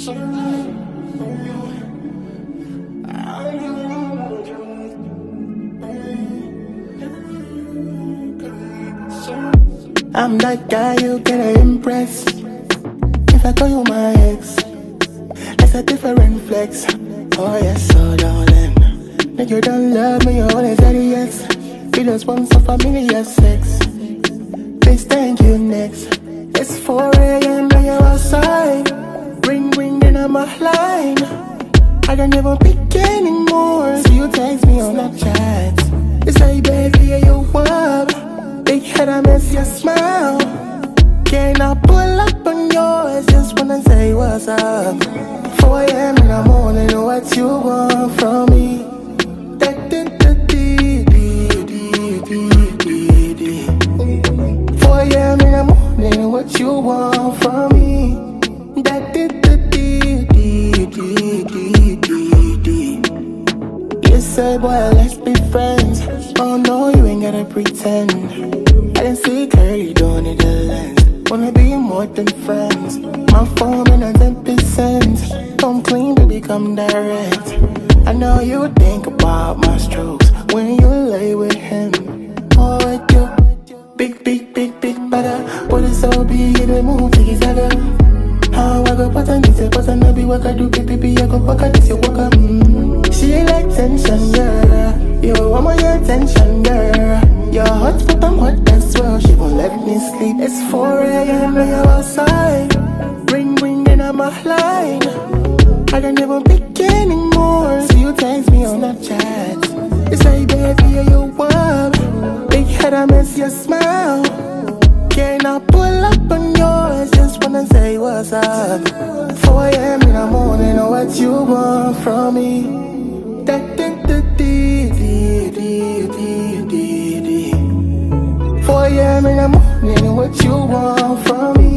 I'm that guy you gotta impress. If I call you my ex, that's a different flex. Oh yes, so darling, nigga you don't love me, you only said yes. You just want some familiar sex. Please thank you next. It's 4 a.m. and you're outside. Ring ring then I'm offline. I don't even pick anymore. So you text me on Snapchat. You say baby yeah, you up. Big head I miss your smile. Can I pull up on yours? Just wanna say what's up. 4 a.m. in the morning, what you want from me? 4 a.m. in the morning, what you want from me? You say, boy, let's be friends. Oh no, you ain't gotta pretend. I didn't see clearly, don't need a lens. Wanna be more than friends. My phone in a 10%. Come clean, baby, come direct. I know you think about my strokes when you lay with him. Oh, with you, big, better. What is so big, it move, take it saga. How I go, what I need to, what I know be what I do, baby, I go, what I this, you walk up. She like tension, girl. You want my attention, girl. Your hot, but I'm hot as well. She won't let me sleep. It's 4 a.m. and you're outside. Ring, ring, then I'm offline. I don't even pick anymore. So you text me on Snapchat. You say, baby, are you up? Big head, I miss your smile. Can I pull up on yours? Just wanna say what's up. 4 a.m. in the morning, what you want from me? 4 a.m. in the morning, what you want from me?